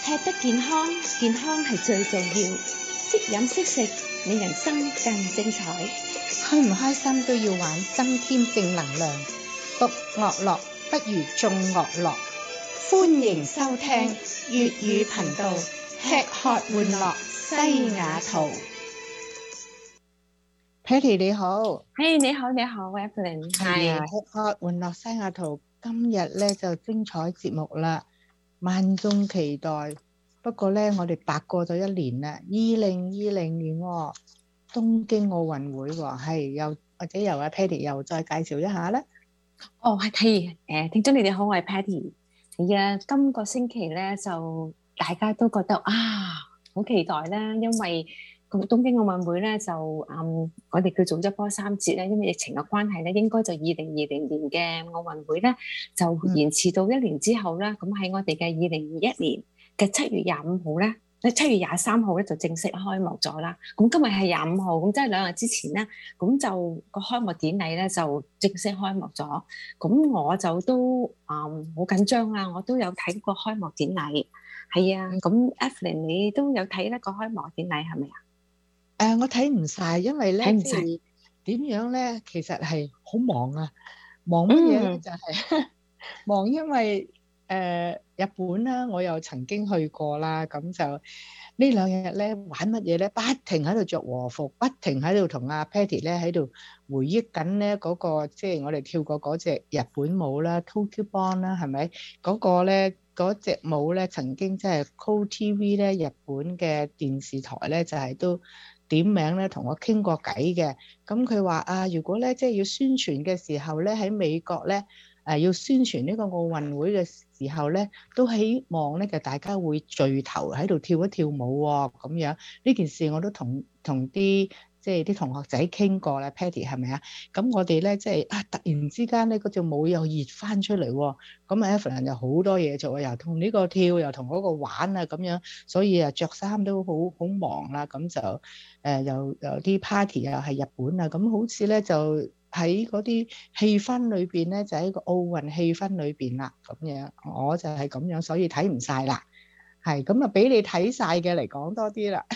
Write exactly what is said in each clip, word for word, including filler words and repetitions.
吃得健康，健康係最重要。識飲識食，你人生更精彩。 開唔開心都要玩，增添正能量。獨樂樂不如眾樂樂。歡迎收聽粵語頻道，吃喝玩樂西雅圖。Patty 你好， 嘿、hey, 你好你好 Evelyn， 係啊，吃喝玩樂西雅圖今日咧就精彩節目啦，萬眾期待。不過咧，我哋白過咗一年啦，二零二零年喎，東京奧運會喎，係又或者由阿 Patty 又再介紹一下咧。 哦，係係誒，聽眾你哋好，我係 Patty。係啊，今個星期咧就大家都覺得啊，好期待啦，因為個東京奧運會咧就嗯，我哋叫做一波三折咧，因為疫情嘅關係咧，應該就二零二零年嘅奧運會咧就延遲到一年之後啦。咁喺、嗯、我哋嘅二零二一年嘅七月廿五號咧，喺七月廿三號咧就正式開幕咗啦。咁今日係廿五號，咁即係兩日之前咧，咁就個開幕典禮咧就正式開幕咗。咁我就都嗯好緊張啊，我都有睇過開幕典禮。係啊，咁 Evelyn 你都有睇呢個開幕典禮係咪啊？ 誒、呃，我睇唔晒，因為咧， 睇唔晒點樣咧，其實係好忙啊，忙乜嘢咧？ 嗯、 就係、是、忙，因為誒、呃、日本啦，我又曾經去過啦，咁就兩呢兩日咧玩乜嘢咧？不停喺度着和服，不停喺度同阿 Patty 咧喺度回憶緊咧嗰個，即係我哋跳過嗰隻日本舞啦 ，Tokyo Bond 啦，係咪？嗰個咧嗰隻舞咧，曾經即係 Call T V 咧，日本嘅電視台咧就係、是、都。點名咧同我傾過偈嘅，咁佢話啊，如果咧即係要宣傳嘅時候咧喺美國咧，誒、呃、要宣傳呢個奧運會嘅時候咧，都希望咧就大家會聚頭喺度跳一跳舞喎、哦，咁樣呢件事我都同同啲即係啲同學仔傾過啦 Patty 係咪啊？咁我哋咧即係啊突然之間咧嗰隻舞又熱翻出嚟喎，咁啊 Evelyn 又好多嘢做，又同呢個跳又同嗰個玩啊咁樣，所以啊着衫都好好忙啦，咁就誒、呃、又有啲 party 又係日本啊，咁好似咧就喺嗰啲氣氛裏邊咧，就喺個奧運氣氛裏邊啦，咁樣我就係咁樣，所以睇唔晒啦，係咁啊，俾你睇晒嘅嚟講多啲啦。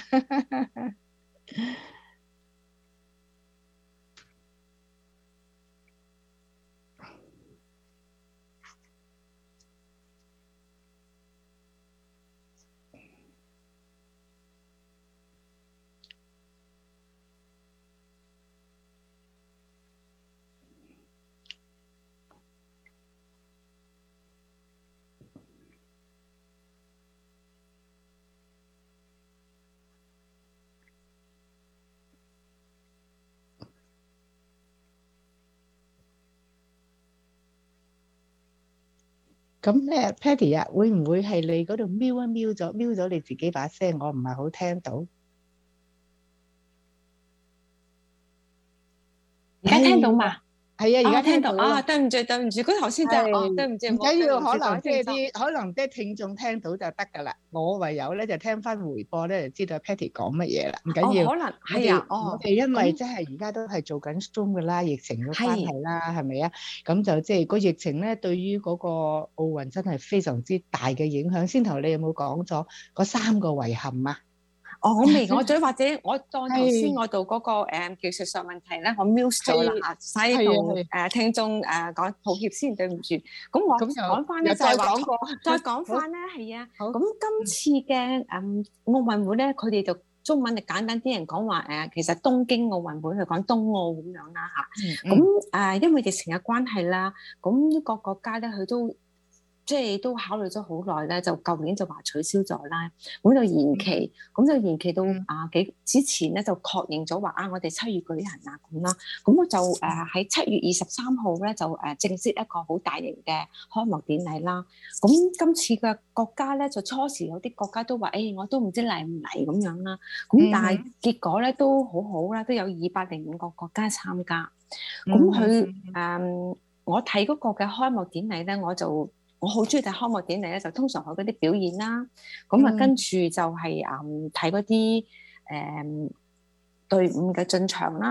咁咧 Patty 啊，會唔會係你嗰度瞄一瞄咗，瞄咗你自己把聲，我唔係好聽到。 而家聽到嘛？ 係啊，而家聽到啊，對唔住對唔住，佢頭先就哦，對唔住， 唔緊要，可能即係啲啲可能啲聽眾聽到就得㗎啦。我唯有咧就聽翻回播咧，就知道 Patty 講乜嘢啦。唔緊要， 可能係啊， 我哋因為即係而家都係做緊 Zoom 㗎啦，疫情嘅關係啦，係咪啊？咁就即係個疫情咧，對於嗰個奧運真係非常之大嘅影響。先頭你有冇講咗嗰三個遺憾啊？ 哦，我未，我再或者我當頭先我度嗰個誒技術上問題咧，我 mute 咗啦嚇，喺度誒聽眾誒講抱歉先，對唔住。咁我講翻咧就係話，再講翻咧係啊。咁今次嘅誒奧運會咧，佢哋就中文就簡單啲人講話誒，其實東京奧運會佢講東奧咁樣啦嚇。咁誒因為疫情嘅關係啦，咁各國家咧佢都。即係都考慮咗好耐咧，就舊年就話取消咗啦，咁就延期，咁、嗯、就延期到、嗯、啊幾之前咧就確認咗話啊，我哋七月舉行啊咁啦，咁我就誒喺七月二十三號咧就誒、呃、正式一個好大型嘅開幕典禮啦。咁今次嘅國家咧就初時有啲國家都話誒、欸，我都唔知嚟唔嚟咁樣啦。咁但係結果咧都好好啦，都有二百零五個國家參加。咁佢誒我睇嗰個嘅開幕典禮咧，我就。我好中意睇開幕典禮咧，就通常佢嗰啲表演啦，咁啊、嗯、跟住就係誒睇嗰啲誒隊伍嘅進場啦，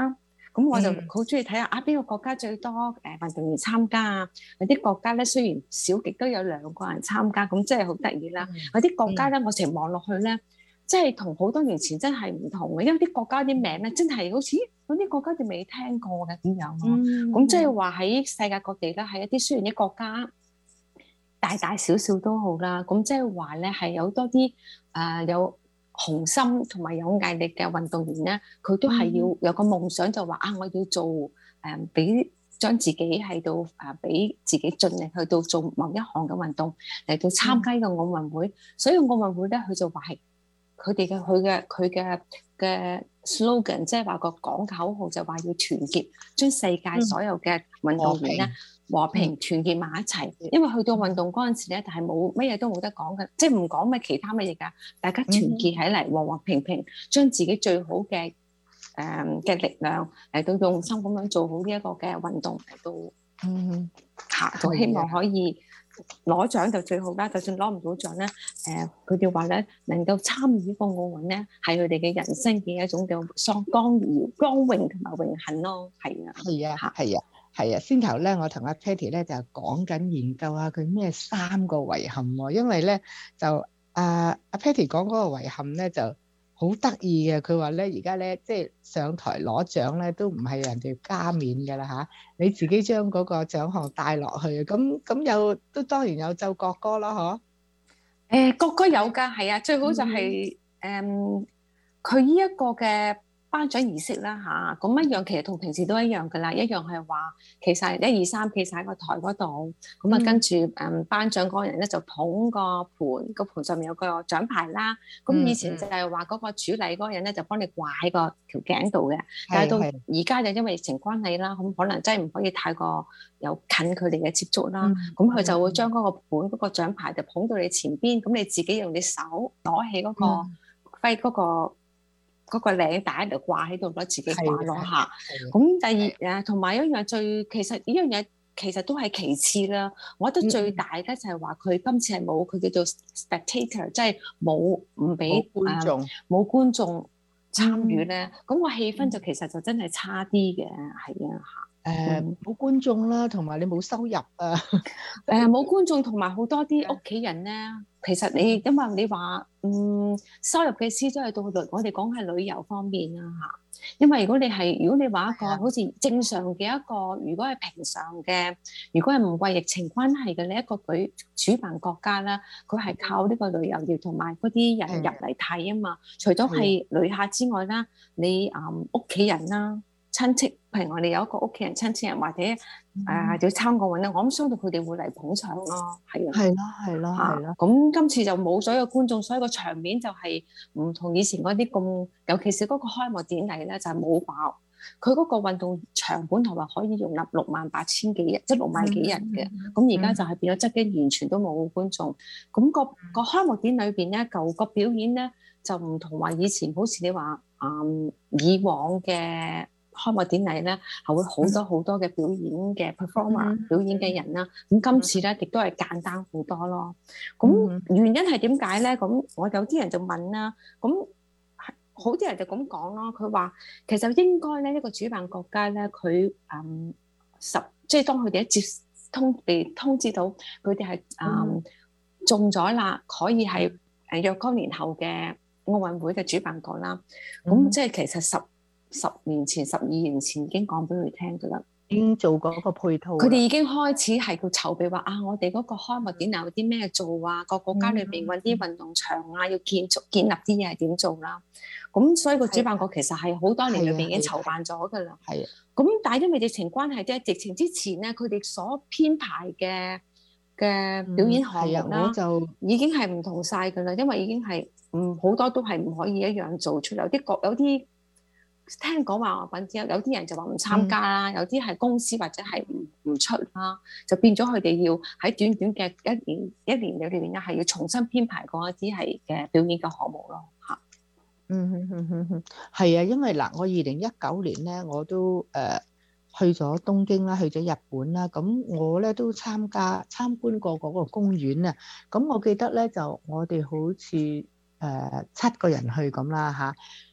咁我就好中意睇下啊邊個國家最多誒運動員參加啊。有啲國家咧雖然少極都有兩個人參加，咁真係好得意啦。有啲國家咧，我成日望落去咧，即係同好多年前真係唔同嘅，因為啲國家啲名咧真係好似嗰啲國家就未聽過嘅點樣咯。咁即係話喺世界各地咧，係一啲雖然啲國家大大小小都好啦，咁即係話咧係有多啲誒有雄心同埋有毅力嘅運動員咧，佢都係要有個夢想，就話啊，我要做誒俾將自己喺度誒俾自己盡力去到做某一項嘅運動嚟到參加個奧運會。所以奧運會咧，佢就話係佢哋嘅佢嘅佢嘅嘅 slogan，即係話個講口號就話要團結，將世界所有嘅運動員咧。和平團結埋一齊，因為去到運動嗰陣時咧，就係冇乜嘢都冇得講嘅，即係唔講咩其他乜嘢㗎，大家團結起嚟，和和平平，將自己最好嘅誒嘅力量嚟到用心咁樣做好呢一個嘅運動嚟到，嗯嚇，就希望可以攞獎就最好啦。就算攞唔到獎咧，誒佢哋話咧能夠參與呢個奧運咧，係佢哋嘅人生嘅一種叫雙光耀、光榮同埋榮幸咯。係啊， 係啊，係啊。係啊，先頭咧，我同阿 Patty 咧就講緊研究下佢咩三個遺憾喎。因為咧就阿阿 Patty 講嗰個遺憾咧就好得意嘅。佢話咧而家咧即係上台攞獎咧都唔係人哋加冕㗎啦嚇，你自己將嗰個獎項帶落去，咁咁有都當然有奏國歌啦，嗬？ 誒國歌有㗎，係啊，最好就係誒佢呢一個嘅頒獎儀式啦嚇，咁一樣其實同平時都一樣噶啦，一樣係話其實一二三企晒喺個台嗰度，咁啊跟住誒頒獎嗰個人咧就捧個盤，個盤上面有個獎牌啦。咁以前就係話嗰個主禮嗰個人咧就幫你掛喺個條頸度嘅，但係到而家就因為疫情關係啦，咁可能真係唔可以太過有近距離嘅接觸啦。咁佢就會將嗰個盤嗰個獎牌就捧到你前邊，咁你自己用隻手攞起嗰個揮嗰個。嗰個領帶喺度掛喺度咯，自己掛落下。咁第二誒，同埋一樣最其實呢樣嘢其實都係其次啦。我覺得最大嘅就係話佢今次係冇佢叫做 spectator，即係冇唔俾觀眾冇觀眾參與咧。咁個氣氛就其實就真係差啲嘅，係啊嚇。 誒冇觀眾啦，同埋你冇收入啊。 誒冇觀眾同埋好多啲屋企人咧。其實你因為你話嗯收入嘅師都係到旅，我哋講係旅遊方面啦嚇。因為如果你係如果你話一個好似正常嘅一個，如果係平常嘅，如果係唔為疫情關係嘅呢一個舉主辦國家啦，佢係靠呢個旅遊業同埋嗰啲人入嚟睇啊嘛。除咗係旅客之外啦，你誒屋企人啦。親戚，譬如我哋有一個屋企人、親戚人，或者誒、嗯呃、要參過運咧，我諗相信佢哋會嚟捧場咯，係啊， 係咯，係咯，係咯。 咁今次就冇咗個觀眾，所以個場面就係唔同以前嗰啲咁，尤其是嗰個開幕典禮咧，就係、是、冇爆。佢嗰個運動場本同埋可以容納六萬八千幾人，即係六萬幾人嘅。咁而家就係變咗側邊完全都冇觀眾。咁、那個、嗯那個開幕典禮裏邊咧，舊個表演咧就唔同話以前，好似你話嗯以往嘅。開幕典禮咧係會好多好多嘅表演嘅 performer、嗯、表演嘅人啦，咁、嗯、今次咧亦都係簡單好多咯。咁、嗯、原因係點解咧？咁我有啲人就問啦，咁好啲人就咁講咯。佢話其實應該咧一個主辦國家咧，佢嗯十即係當佢哋一接通被通知到佢哋係嗯中咗啦，可以係誒若干年後嘅奧運會嘅主辦國啦。咁、嗯、即係其實十。十年前、十二年前已經講俾佢聽㗎啦， 已經做過嗰個配套。 佢哋已經開始係叫籌備話啊，我哋嗰個開幕典禮有啲咩做啊？各國家裏邊揾啲運動場啊，要建築建立啲嘢係點做啦？咁所以個主辦國其實係好多年裏邊已經籌辦咗㗎啦。係啊。咁但係因為疫情關係啫，疫情之前咧，佢哋所編排嘅嘅表演項目啦，就已經係唔同晒㗎啦。因為已經係嗯好多都係唔可以一樣做出嚟，有啲國有啲。聽講話我揾之後，有啲人就話唔參加啦、嗯，有啲係公司或者係唔唔出啦，就變咗佢哋要喺短短嘅一年一年裏邊咧，係要重新編排過一啲係嘅表演嘅項目咯嚇。 嗯哼哼哼哼，係啊，因為嗱，我二零一九年咧，我都誒、呃、去咗東京啦，去咗日本啦，咁我咧都參加參觀過嗰個公園啊。咁我記得咧，就我哋好似誒、呃、七個人去咁啦嚇。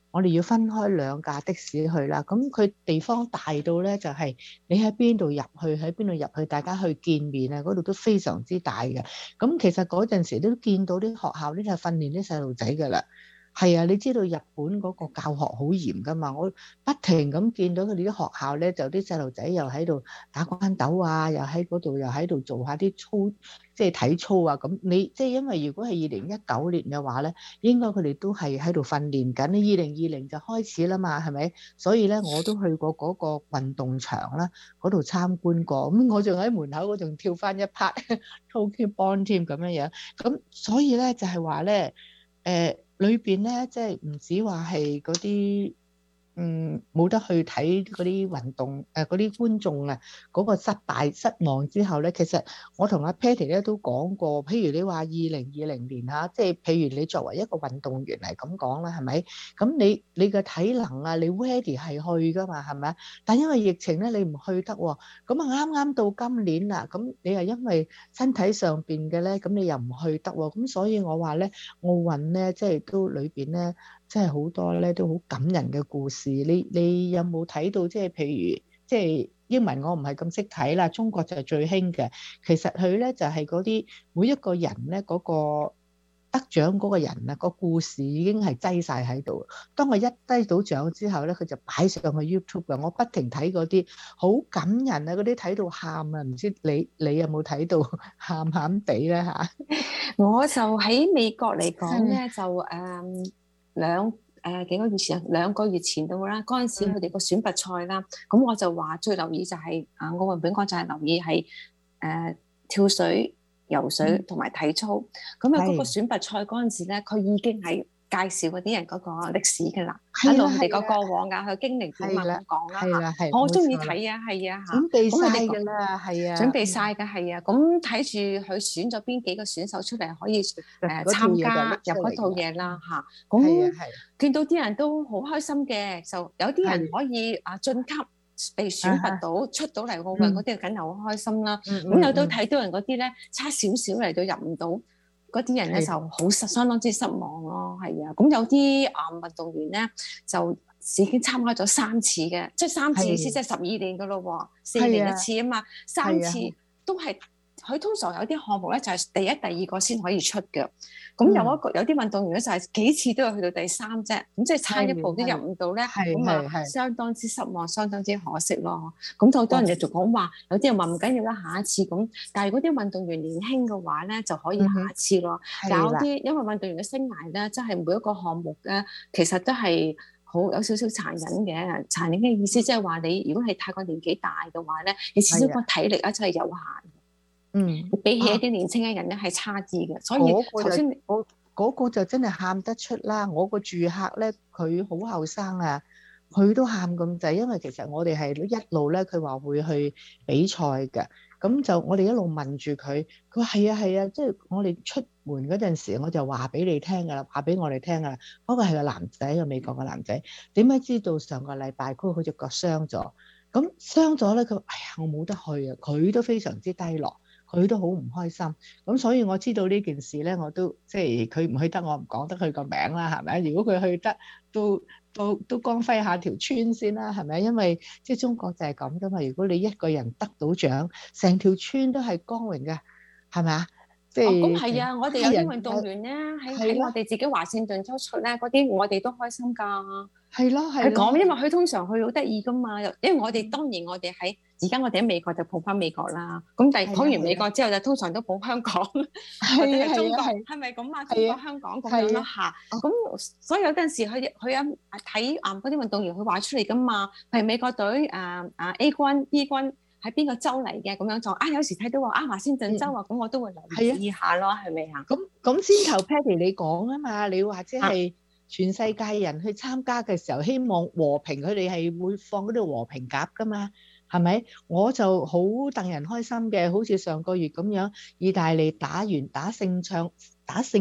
我哋要分開兩架的士去啦。咁佢地方大到咧，就係你喺邊度入去，喺邊度入去，大家去見面啊，嗰度都非常之大嘅。咁其實嗰陣時都見到啲學校呢，就訓練啲細路仔㗎啦。係啊，你知道日本嗰個教學好嚴㗎嘛？我不停咁見到佢哋啲學校咧，就啲細路仔又喺度打關鬥啊，又喺嗰度又喺度做下啲操，即係體操啊。咁你即係因為如果係二零一九年嘅話咧，應該佢哋都係喺度訓練緊。你二零二零就開始啦嘛，係咪？所以咧，我都去過嗰個運動場啦，嗰度參觀過。咁我仲喺門口，我仲跳翻一 part Tokyo Bond 添咁樣樣。咁所以咧就係話咧，誒。裏邊咧，即係唔止話係嗰啲，嗯，冇得去睇嗰啲運動，誒嗰啲觀眾啊，嗰個失敗失望之後咧，其實我同阿 Patty 咧都講過，譬如你話二零二零年嚇，即係譬如你作為一個運動員嚟咁講啦，係咪？咁你你嘅體能啊，你 ready 係去噶嘛，係咪啊？但因為疫情咧，你唔去得喎，咁啊啱啱到今年啦，咁你又因為身體上邊嘅咧，咁你又唔去得喎，咁所以我話咧，奧運咧，即係都裏邊咧。即係好多咧，都好感人嘅故事。你你有冇睇到？即係譬如，即係英文我唔係咁識睇啦。中國就係最興嘅。其實佢咧就係嗰啲每一個人咧嗰個得獎嗰個人啊，個故事已經係擠晒喺度。當我一低到獎之後咧，佢就擺上去 YouTube 嘅。我不停睇嗰啲好感人啊，嗰啲睇到喊啊！唔知你你有冇睇到喊喊地咧嚇？ 我就喺美國嚟講咧，就誒。兩誒、呃、幾個月前啊，兩個月前到啦。嗰陣時佢哋個選拔賽啦，咁、嗯、我就話最留意就係、是、啊，奧運本港就係留意係誒、呃、跳水、游水同埋體操。咁啊嗰個選拔賽嗰陣時咧，佢已經係介紹嗰啲人嗰個歷史㗎啦，一路佢哋個過往㗎，佢經歷點啊咁講啦嚇。我中意睇啊，係啊嚇。 準備曬㗎啦，係啊。 準備晒㗎，係啊。咁睇住佢選咗邊幾個選手出嚟可以誒參加入嗰套嘢啦嚇。咁見到啲人都好開心嘅，就有啲人可以啊晉級被選拔到出到嚟奧運嗰啲，梗係好開心啦。咁有都睇到人嗰啲咧差少少嚟到入唔到。嗰啲人咧就好失，相當之失望咯，係啊。咁有啲啊運動員咧就已經參加咗三次嘅，即係三次意思即係十二年噶咯喎，四年一次啊嘛，三次都係佢通常有啲項目咧就係第一、第二個先可以出嘅。咁有一個有啲運動員咧就係幾次都有去到第三啫，咁即係差一步都入唔到咧，咁啊相當之失望，相當之可惜咯。咁好多人就講話，有啲人話唔緊要啦，下一次咁。但係如果啲運動員年輕嘅話咧，就可以下一次咯。有啲因為運動員嘅生涯咧，真係每一個項目咧，其實都係好有少少殘忍嘅。殘忍嘅意思即係話你如果係太過年紀大嘅話咧，你始終個體力咧真係有限。嗯，比起一啲年輕嘅人咧係差啲嘅，所以頭先我嗰個就真係喊得出啦。我個住客咧，佢好後生啊，佢都喊咁滯，因為其實我哋係一路咧，佢話會去比賽嘅，咁就我哋一路問住佢，佢話係啊係啊，即係我哋出門嗰陣時，我就話俾你聽㗎啦，話俾我哋聽㗎啦。嗰個係個男仔，個美國嘅男仔，點解知道上個禮拜佢佢隻腳傷咗？咁傷咗咧，佢哎呀我冇得去啊，佢都非常之低落。佢都好唔開心，咁所以我知道呢件事咧，我都即係佢唔去得，我唔講得佢個名啦，係咪？如果佢去得，都都都光輝下條村先啦，係咪？因為即係中國就係咁噶嘛。如果你一個人得到獎，成條村都係光榮嘅，係咪啊？即係咁係啊！我哋有啲運動員咧，喺喺我哋自己華盛頓州出咧，嗰啲我哋都開心㗎。 係咯，係講，因為佢通常去好得意㗎嘛。因為我哋當然我哋喺而家我哋喺美國就抱翻美國啦。咁但係講完美國之後就通常都抱香港，或者係中國，係咪咁啊？中國香港咁樣咯嚇。咁所以有陣時佢佢有睇啊嗰啲運動員佢話出嚟㗎嘛。譬如美國隊啊啊 A 軍 B 軍。喺邊個州嚟嘅咁樣就啊，有時睇到話啊華盛頓州啊，咁、嗯、我都會留意下咯，係咪啊？ 咁咁先頭 Patty 你講啊嘛，你話即係全世界人去參加嘅時候，希望和平，佢哋係會放嗰啲和平鴿噶嘛，係咪？我就好戥人開心嘅，好似上個月咁樣，意大利打完打勝仗，打勝。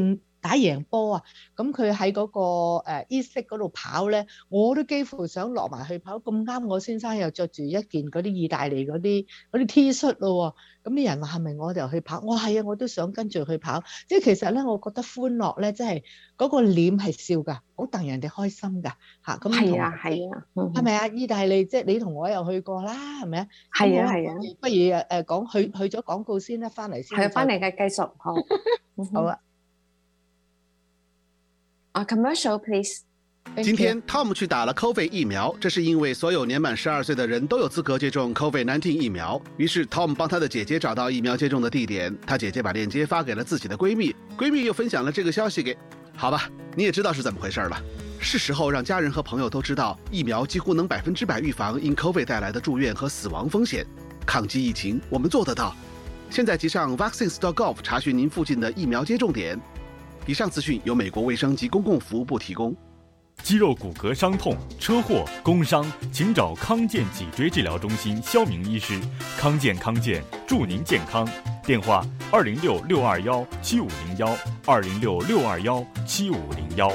打贏波啊！咁佢喺嗰個誒 East 嗰度跑咧，我都幾乎想落埋去跑。咁啱我先生又着住一件嗰啲意大利嗰啲嗰啲 T 恤咯喎，咁啲人話係咪我就去跑？我係啊，我都想跟住去跑。即係其實咧，我覺得歡樂咧，即係嗰個臉係笑㗎，好戥人哋開心㗎嚇。咁係啊係啊， 係咪啊？意大利即係你同我又去過啦，係咪啊？ 係啊係啊， 不如誒誒講去去咗廣告先啦，翻嚟先。 係翻嚟嘅繼續好。 好啊。 啊 ，commercial please。 今天 Tom 去打了 COVID 疫苗，这是因为所有年满十二岁的人都有资格接种 COVID 十九 疫苗。于是 Tom 帮他的姐姐找到疫苗接种的地点，他姐姐把链接发给了自己的闺蜜，闺蜜又分享了这个消息给……好吧，你也知道是怎么回事了。是时候让家人和朋友都知道，疫苗几乎能百分之百预防因 COVID 带来的住院和死亡风险。抗击疫情，我们做得到。现在即上 vaccines dot gov 查询您附近的疫苗接种点。以上资讯由美国卫生及公共服务部提供。 肌肉骨骼伤痛、车祸、工伤，请找康健脊椎治疗中心肖明医师。康健康健，祝您健康。电话：二零六六二幺七五零幺，二零六六二幺七五零幺。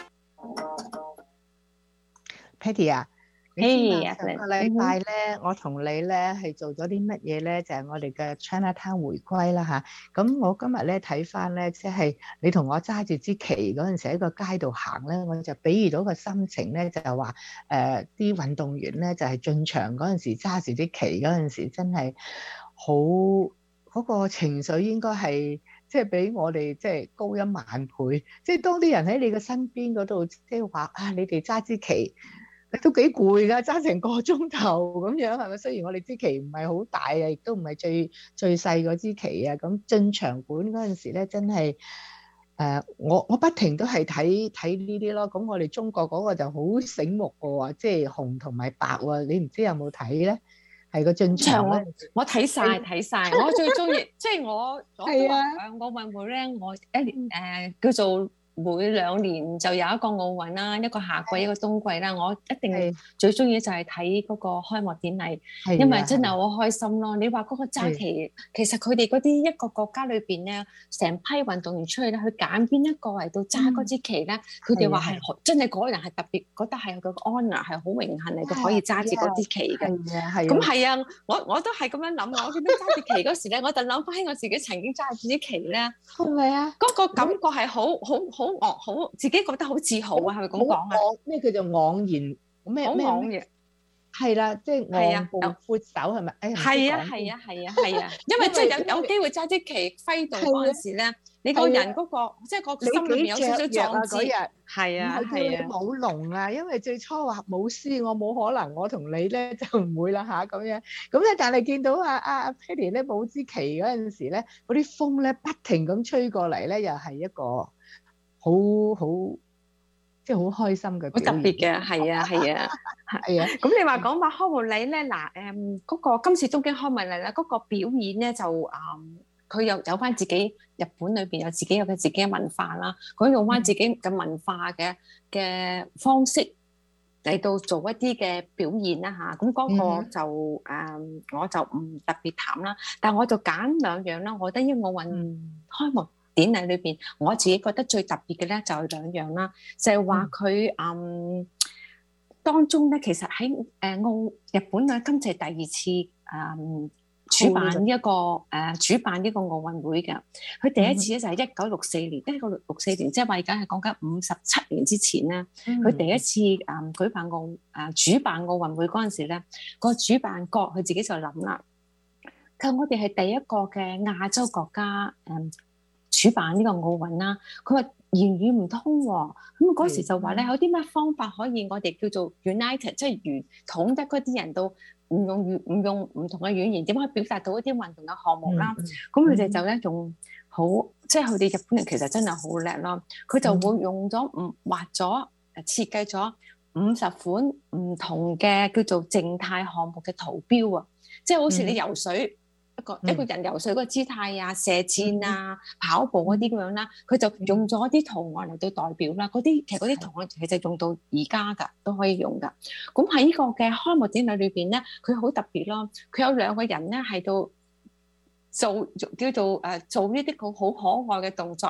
Patty 啊，你知嘛？上個禮拜咧， Hey, 我同你咧係做咗啲乜嘢咧？就係、是、我哋嘅 Chinatown 回歸啦嚇。咁我今日咧睇翻咧，即係你同我揸住支旗嗰陣時喺個街度行咧，我就比喻到個心情咧，就係話誒啲運動員咧就係進場嗰陣時揸住啲旗嗰陣時，真係好嗰個情緒應該係即係比我哋即係高一萬倍。即係當啲人喺你嘅身邊嗰度，即係話啊，你哋揸支旗。都幾攰㗎，揸成個鐘頭咁樣係咪？雖然我哋支旗唔係好大啊，亦都唔係最最細嗰支旗啊。咁進場館嗰陣時咧，真係誒、呃，我我不停都係睇睇呢啲咯。咁我哋中國嗰個就好醒目嘅喎，即係紅同埋白喎。你唔知有冇睇咧？係個進場咧， 我睇晒睇晒，我最中意即係我係啊！奧運會咧，我一年誒、呃、叫做。每兩年就有一個奧運啦，一個夏季一個冬季啦。我一定最中意就係睇嗰個開幕典禮，因為真係好開心咯。你話嗰個揸旗，其實佢哋嗰啲一個國家裏邊咧，成批運動員出去咧，去揀邊一個嚟到揸嗰支旗咧，佢哋話係真係嗰個人係特別覺得係個 honour 係好榮幸嚟到可以揸住嗰支旗嘅。咁係啊，我我都係咁樣諗。我見到揸住旗嗰時咧，我就諗翻起我自己曾經揸住支旗咧， 係咪啊？ 嗰個感覺係好好好。哦，好，自己覺得好自豪啊，係咪咁講啊？ 咩叫做昂然？咩咩咩？係啦，即係昂步闊手係咪？哎呀， 係啊，係啊，係啊，係啊，因為即係有有機會揸支旗揮到嗰陣時咧，你個人嗰個即係個心裏面有少少壯志。係啊，係啊， 舞龍啊，因為最初話舞獅，我冇可能，我同你咧就唔會啦嚇咁樣。咁咧，但係見到阿阿阿 Patty 咧舞支旗嗰陣時咧，嗰啲風咧不停咁吹過嚟咧，又係一個。好好即係好開心嘅， 好特別嘅，係啊，係啊， 係啊。 咁你話講話開幕禮咧，嗱誒嗰個今次東京開幕禮咧，嗰、嗰個表演咧就誒，佢、嗯、有有翻自己日本裏邊有自己有佢自己嘅文化啦，佢用翻自己嘅文化嘅嘅方式嚟到做一啲嘅表現啦嚇。咁、啊、嗰個就誒、嗯，我就唔特別談啦，但係我就揀兩樣啦。我覺得呢個奧運開幕典禮裏邊，我自己覺得最特別嘅咧就係兩樣啦，就係話佢嗯當中咧，其實喺誒奧日本咧，今次係第二次誒、嗯、主辦呢、這、一個誒、呃、主辦呢個奧運會嘅。佢第一次咧就係一九六四年，一九六四年即係話而家係講緊五十七年之前咧，佢、嗯、第一次誒、嗯、舉辦奧誒、呃、主辦奧運會嗰陣時咧，個主辦國佢自己就諗啦，佢話我哋係第一個嘅亞洲國家誒。嗯主辦呢個奧運啦，佢話言語唔通喎，咁嗰時就話咧有啲咩方法可以我哋叫做 united， 即係原統一嗰啲人都唔用語唔用唔同嘅語言，點可以表達到一啲運動嘅項目啦？咁佢哋就咧用好，即係佢哋日本人其實真係好叻咯，佢就會用咗唔畫咗誒設計咗五十款唔同嘅叫做靜態項目嘅圖標啊，即係好似你游水。一個一個人游水嗰個姿態啊、射箭啊、跑步嗰啲咁樣啦，佢就用咗一啲圖案嚟到代表啦。嗰啲其實嗰啲圖案其實用到而家㗎，都可以用㗎。咁喺呢個嘅開幕典禮裏邊咧，佢好特別咯。佢有兩個人咧喺度做叫做誒做呢啲好好可愛嘅動作。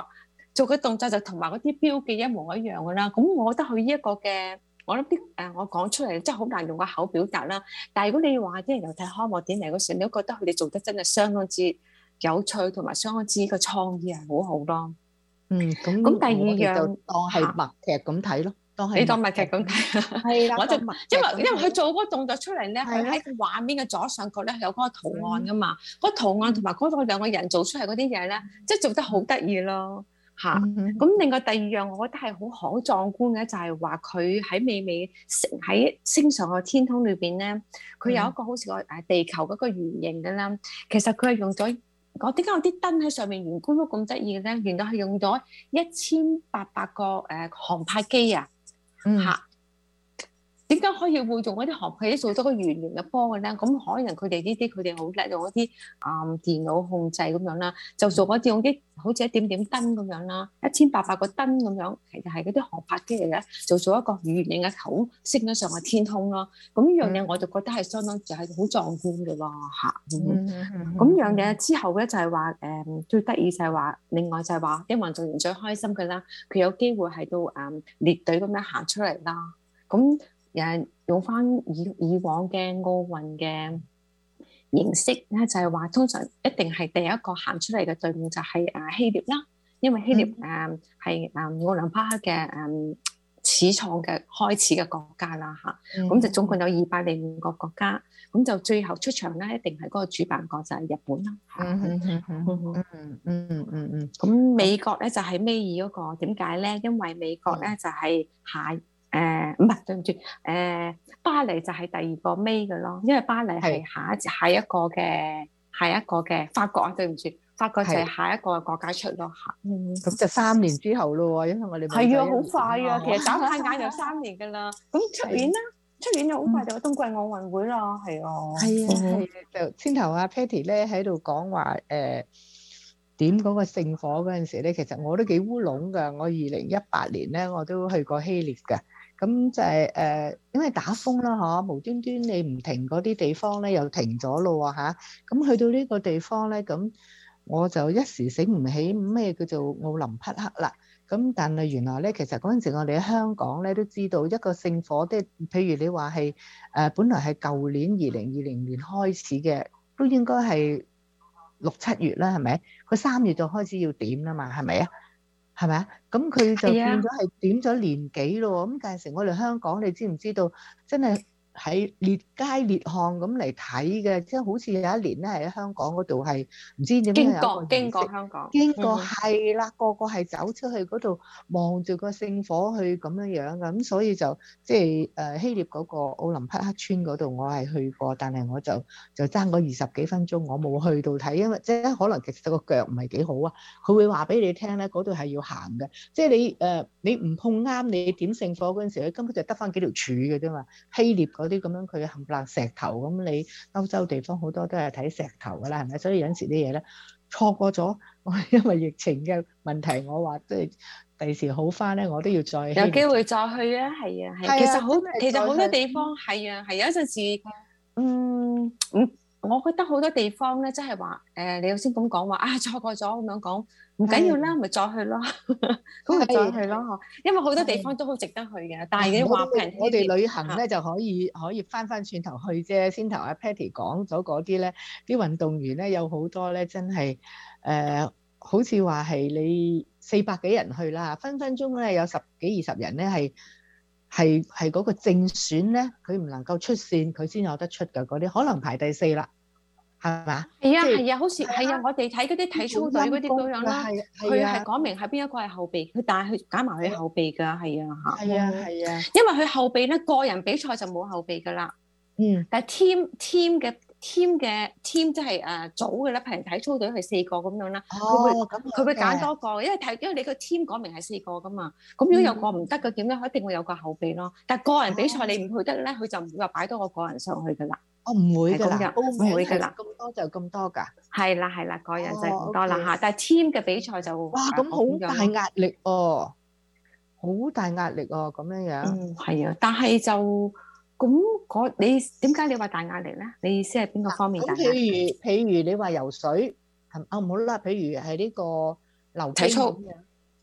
做嘅動作就同埋嗰啲標記一模一樣㗎啦。咁我覺得佢呢一個嘅，我諗啲誒我講出嚟真係好難用個口表達啦。但係如果你話啲人又睇開幕典禮嗰時，你都覺得佢哋做得真係相當之有趣，同埋相當之個創意係好好咯。 嗯，咁咁第二樣就當係默劇咁睇咯。 你當默劇咁睇， 係啦， 我就因為因為佢做嗰個動作出嚟咧，佢喺個畫面嘅左上角咧有嗰個圖案噶嘛，嗰、嗯、圖案同埋嗰個兩個人做出嚟嗰啲嘢咧，即係做得好得意咯嚇。咁、嗯、另外第二樣，我覺得係好可壯觀嘅，就係話佢喺美美喺升上個天空裏邊咧，佢有一個好似個誒地球嗰個圓形嘅啦。其實佢係用咗我點解有啲燈喺上面圓咕碌咁得意嘅咧？原來係用咗一千八百個誒、呃、航拍機啊！嗯嚇，點解可以會用嗰啲航拍機做咗個圓形嘅波嘅咧？咁可能佢哋呢啲佢哋好叻，用一啲啊、嗯、電腦控制咁樣啦，就做嗰啲用啲好似一點點燈咁樣啦，一千八百個燈咁樣，其實係嗰啲航拍機嚟嘅，就做一個圓形嘅球升咗上個天空咯。咁呢樣嘢我就覺得係相當就係好壯觀嘅咯嚇。咁、嗯嗯、樣嘢之後咧就係話誒最得意就係話，另外就係話啲運動員最開心嘅啦，佢有機會喺度誒列隊咁樣行出嚟啦。咁誒用翻以以往嘅奧運嘅形式咧，就係話通常一定係第一個行出嚟嘅隊伍就係誒希臘啦，因為希臘誒係誒奧林匹克嘅誒始創嘅開始嘅國家啦嚇。咁、嗯、就總共有二百零五個國家，咁就最後出場咧一定係嗰個主辦國就係日本啦。嗯嗯嗯嗯嗯嗯嗯嗯。咁美國咧就係尾二嗰個，點解咧？因為美國咧就係下。誒唔係對唔住，誒、呃、巴黎就係第二個尾嘅咯，因為巴黎係下一下一個嘅下一個嘅法國啊，對唔住，法國就係下一個嘅國家出咯嚇。嗯，咁就三年之後咯喎，因為我哋係啊，好快啊，其實眨下眼就三年㗎啦。咁出年啦，出年就好快就冬季奧運會啦，係啊，係啊，係、嗯、就先頭阿 Patty 咧喺度講話誒點嗰個聖火嗰陣時咧，其實我都幾烏龍㗎。我二零一八年咧我都去過希臘㗎。咁就係、是、誒、呃，因為打風啦，嗬，無端端你唔停嗰啲地方咧，又停咗咯喎嚇。咁、啊、去到呢個地方咧，咁我就一時醒唔起咩叫做奧林匹克啦。咁但係原來咧，其實嗰陣時我哋喺香港咧都知道一個聖火，即係譬如你話係誒，本來係舊年二零二零年開始嘅，都應該係六七月啦，係咪？佢三月就開始要點啦嘛，係咪啊？係咪啊？咁佢就變咗係點咗年幾咯喎？咁嗰陣時我哋香港，你知唔知道真係喺列街列巷咁嚟睇嘅？即係好似有一年咧，喺香港嗰度係唔知點樣有一個儀式，經過香港，經過係啦，個個係走出去嗰度望住個聖火去咁樣樣嘅。咁所以就即係誒希臘嗰個奧林匹克村嗰度，我係去過，但係我就就爭嗰二十幾分鐘，我冇去到睇，因為即係可能其實個腳唔係幾好啊。佢會話俾你聽咧，嗰度係要行嘅，即係你誒你唔碰啱你點聖火嗰陣時，佢根本就得翻幾條柱嘅啫嘛。希臘嗰啲咁樣，佢冚唪唥石頭咁，你歐洲地方好多都係睇石頭噶啦，係咪？所以有陣時啲嘢咧錯過咗，我因為疫情嘅問題，我話即係第時好翻咧，我都要再有機會再去啊！係啊，係、啊。其實好，其實好多地方係啊，係有一陣時，嗯嗯，我覺得好多地方咧，即係話誒，你頭先咁講話啊，錯過咗咁樣講。唔緊要啦，咪再去咯，咁咪再去咯，因為好多地方都好值得去嘅。但係你話平，我哋旅行咧就可以可以翻翻轉頭去啫。先頭阿 Patty 講咗嗰啲咧，啲運動員咧有好多咧，真係誒、呃，好似話係你四百幾人去啦，分分鐘咧有十幾二十人咧係係係嗰個正選咧，佢唔能夠出線，佢先有得出㗎。嗰啲可能排第四啦。係嘛？係啊，係啊，好似係啊，我哋睇嗰啲體操隊嗰啲咁樣啦，佢係講明係邊一個係後備，佢但係佢揀埋佢後備㗎，係啊嚇。係啊係啊，因為佢後備咧個人比賽就冇後備㗎啦。嗯。但係 team team 嘅 team 嘅 team 即係誒組嘅啦，譬如體操隊係四個咁樣啦。哦，咁佢會揀多個，因為睇因為你個 team 講明係四個㗎嘛。咁如果有個唔得嘅點咧，一定會有個後備咯。但係個人比賽你唔去得咧，佢就唔會話擺多個個人上去㗎啦。我唔會㗎啦，唔會㗎啦，咁多就咁多㗎。係啦係啦，個人就咁多啦嚇。但係 team 嘅比賽就哇咁好大壓力哦，好大壓力哦，咁樣樣。嗯，係啊，但係就咁嗰你點解你話大壓力咧？你意思係邊個方面大壓力？咁譬如譬如你話游水係啊，唔好啦，譬如係呢個流體操。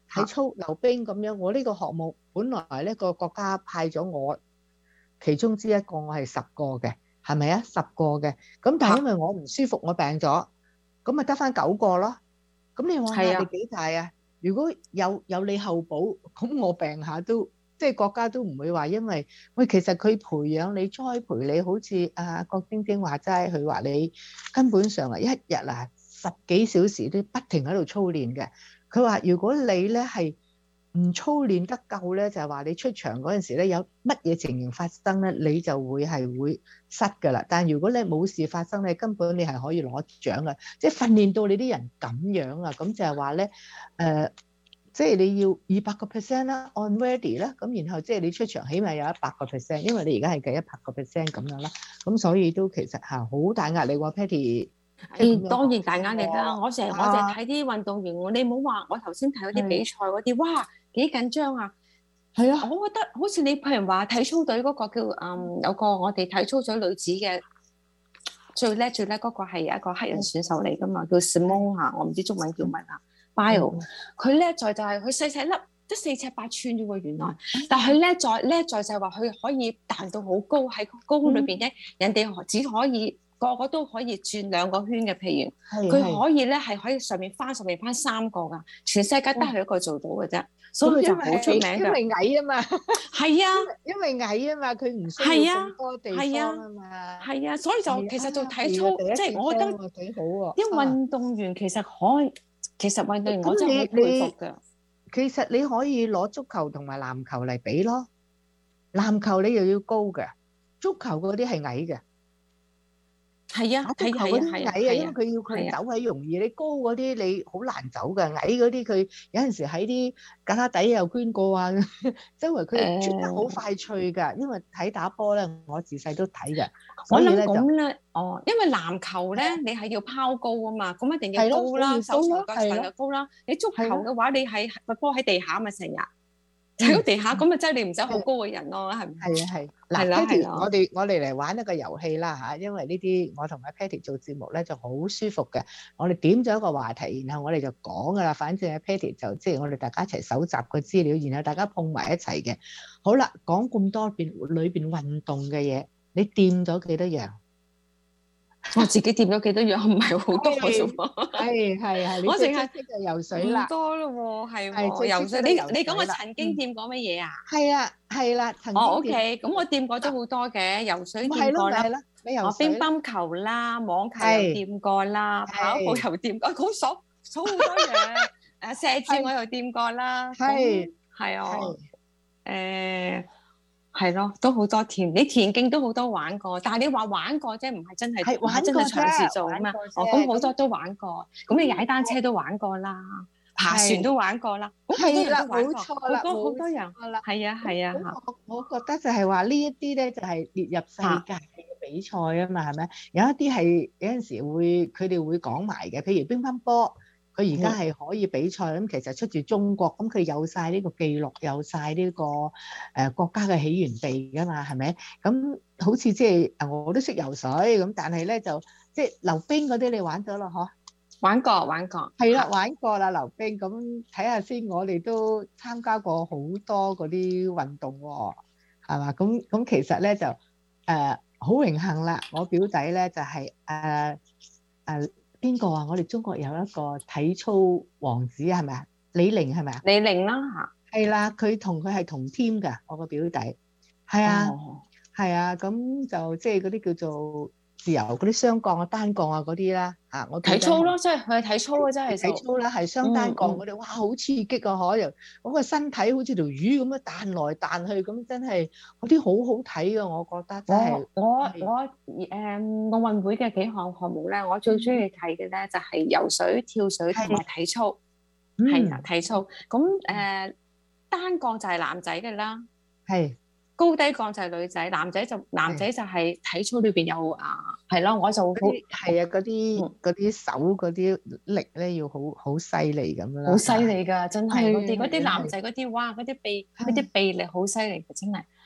體操溜冰咁樣，我呢個項目本來呢個國家派咗我其中之一個，我係十個嘅，係咪啊？十個嘅，咁但係因為我唔舒服，我病咗，咁咪得翻九個咯。咁你話壓力幾大啊？如果有有你後補，咁我病下都即係國家都唔會話，因為喂，其實佢培養你、栽培你，好似阿郭晶晶話齋，佢話你根本上啊一日啊十幾小時都不停喺度操練嘅。佢話如果你咧係唔操練得夠咧，就係話你出場嗰陣時咧有乜嘢情形發生咧，你就會係會失㗎啦。但係如果你冇事發生咧，根本你係可以攞獎嘅，即係訓練到你啲人咁樣啊。咁就係話咧，誒，即係你要二百個 percent 啦，on ready 啦。咁然後即係你出場起碼有一百個 percent，因為你而家係計一百個 percent 咁樣啦。咁所以都其實係好大壓力喎，Patty。 誒當然大壓力啦！我成日我成日睇啲運動員，你唔好話我頭先睇嗰啲比賽嗰啲，哇幾緊張啊！係啊，我覺得好似你譬如話體操隊嗰個叫嗯有個我哋體操隊女子嘅最叻最叻嗰個係一個黑人選手嚟噶嘛，叫 Simone 啊，我唔知中文叫乜啊 Biles，佢叻在就係佢細細粒，得四尺八寸啫喎原來，但係佢叻在叻在就係話佢可以彈到好高喺高空裏邊咧，人哋只可以。個個都可以轉兩個圈嘅，譬如佢可以咧係可以上面翻上面翻三個噶，全世界得佢一個做到嘅啫，所以佢就好出名㗎。 因為矮啊嘛， 係啊， 因為矮啊嘛，佢唔需要咁多地方啊嘛， 係啊，所以就其實做體操，即係我覺得幾好喎。 啲運動員其實可以，其實運動員我真係好佩服㗎。 其實你可以攞足球同埋籃球嚟比咯，籃球你又要高嘅，足球嗰啲係矮嘅。 係啊，係啊，係啊， 矮啊，因為佢要佢走係容易，你高嗰啲你好難走嘅，矮嗰啲佢有陣時喺啲架架底又捐過啊，周圍佢轉得好快脆㗎。因為睇打波咧，我自細都睇嘅。 我諗咁咧，哦，因為籃球咧，你係要拋高啊嘛，咁一定要高啦，手長腳長又高啦。你足球嘅話，你係個波喺地下嘛，成日。喺個地下咁啊，真係你唔使好高嘅人咯，係咪？ 係啊係。嗱，Patty，我哋我哋嚟玩一個遊戲啦嚇，因為呢啲我同阿 Patty 做節目咧就好舒服嘅。我哋點咗一個話題，然後我哋就講噶啦。反正阿 Patty 就即係我哋大家一齊搜集個資料，然後大家碰埋一齊嘅。好啦，講咁多邊裏邊運動嘅嘢，你掂咗幾多樣？ 我自己掂咗幾多樣，唔係好多啫喎。 係係係， 我淨係識就游水啦。 唔多咯喎，係喎，游水。你你講我曾經掂過乜嘢啊？ 係啊係啦，曾經。 哦 OK，咁我掂過都好多嘅，游水掂過啦。 係咯，你游水。 乒乓球啦，網球又掂過啦，跑步又掂過，好數數好多樣。誒射箭我又掂過啦。係係啊，誒。係咯，都好多田，你田徑都好多玩過，但係你話玩過啫，唔係真係唔係真係長時做啊嘛。哦，咁好多都玩過，咁你踩單車都玩過啦，爬船都玩過啦，好多人都玩過，好多好多人。係啊係啊。 我我覺得就係話呢一啲咧，就係列入世界嘅比賽啊嘛，係咪？有一啲係有陣時會佢哋會講埋嘅，譬如乒乓波。佢而家係可以比賽咁，其實出自中國，咁佢有曬呢個記錄，有曬呢個誒國家嘅起源地㗎嘛，係咪？咁好似即係誒，我都識游水咁，但係咧就即係溜冰嗰啲，你玩咗咯嗬？ 玩過，玩過。係啦，玩過啦溜冰。咁睇下先，我哋都參加過好多嗰啲運動喎，係嘛？咁咁其實咧就誒好榮幸啦，我表弟咧就係誒誒。邊個啊？我哋中國有一個體操王子係咪啊？李寧係咪啊？ 李寧啦嚇， 係啦，佢同佢係同 team 㗎，我個表弟係啊，係啊，咁就即係嗰啲叫做自由嗰啲雙槓啊、單槓啊嗰啲啦嚇。我體操咯，即係佢係體操嘅真係體操啦，係雙單槓嗰啲，哇，好刺激啊！可又嗰個身體好似條魚咁樣彈來彈去，咁真係嗰啲好好睇㗎，我覺得真係。 我我誒奧運會嘅幾項項目咧，我最中意睇嘅咧就係游水、跳水同埋體操，係啊，體操。咁誒單槓就係男仔嘅啦， 係。 高低槓就係女仔，男仔就男仔就係體操裏邊有啊，係咯，我就好係啊，嗰啲嗰啲手嗰啲力咧要好好犀利咁啦， 好犀利㗎，真係嗰啲嗰啲男仔嗰啲哇，嗰啲臂嗰啲臂力好犀利嘅，真係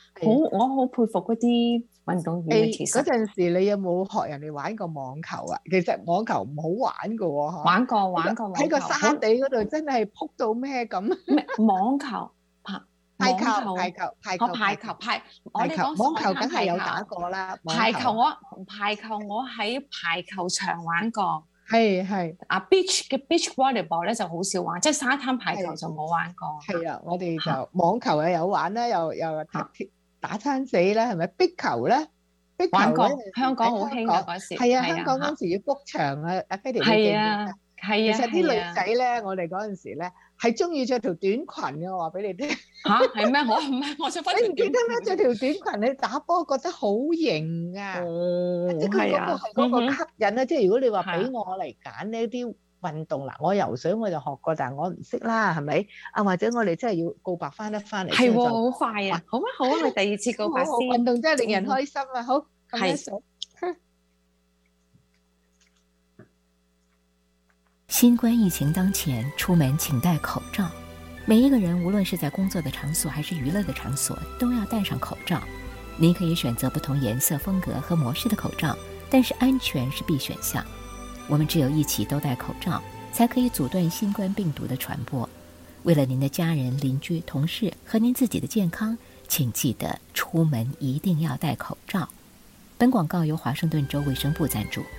好，我好佩服嗰啲運動員嘅。其實嗰陣時你有冇學人哋玩過網球啊？其實網球唔好玩噶喎， 玩過玩過喺個沙地嗰度真係撲到咩咁。 咩網球、排排球、排球、排球、 排球、排我哋講網球梗係有打過啦。 排球我排球我喺排球場玩過。 係係啊 beach 嘅 beach volleyball 咧就好少玩，即係沙灘排球就冇玩過。 係啊，我哋就網球又有玩啦，又又打餐死啦，係咪？壁球咧，壁球玩過，香港好興㗎嗰時。 係啊，香港嗰時要 book 場啊，阿 Patty 係啊係啊。 其實啲女仔咧，我哋嗰陣時咧係中意着條短裙嘅，我話俾你聽。 嚇係咩？我唔係，我想你唔記得咩？着條短裙你打波覺得好型啊！即係佢嗰個係嗰個吸引啊！即係如果你話俾我嚟揀呢啲運動嗱，我游水我就學過，但係我唔識啦，係咪？啊，或者我哋真係要告白翻得翻嚟。 係喎，好快啊！好啊好啊，我第二次告白先。 運動真係令人開心啊！好， 係。 新冠疫情當前，出門請戴口罩。每一個人，無論是在工作的場所還是娛樂的場所，都要戴上口罩。您可以選擇不同顏色、風格和模式的口罩，但是安全是必選項。我們只有一起都戴口罩，才可以阻斷新冠病毒的傳播。為了您的家人、鄰居、同事和您自己的健康，請記得出門一定要戴口罩。本廣告由華盛頓州衛生部贊助。